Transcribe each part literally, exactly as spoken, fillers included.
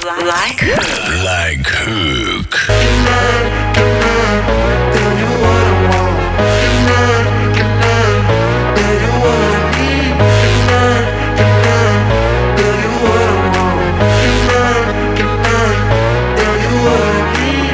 Like Hook. Like Hook. Tell you what I want. Can I, can I tell you what I need? Can I, can I tell you what I want? Can I, can I tell you what I need?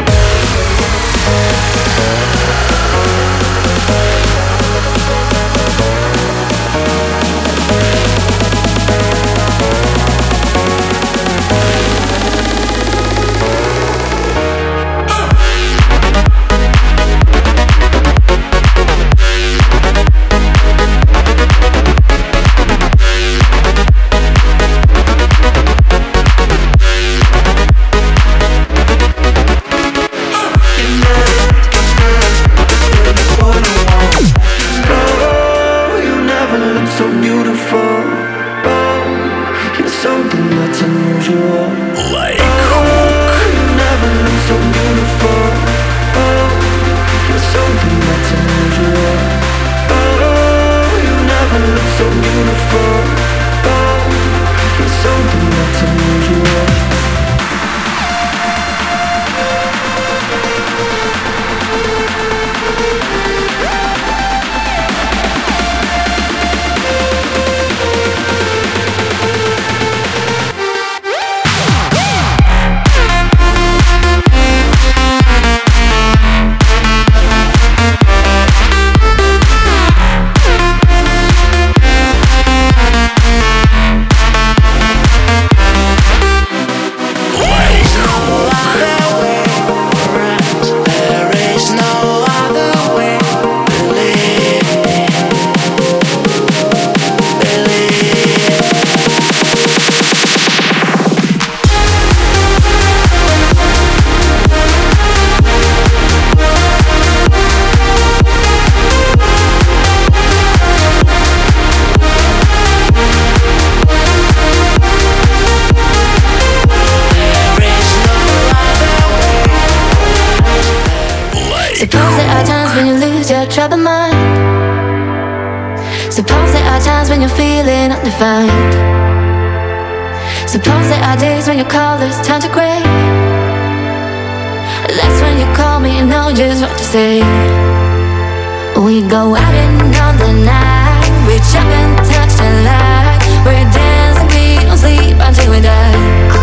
Suppose there are times when you lose your troubled mind. Suppose there are times when you're feeling undefined. Suppose there are days when your colors turn to gray. That's when you call me and know just what to say. We go out and on the night, reach up and touch the light. We're dancing, we don't sleep until we die.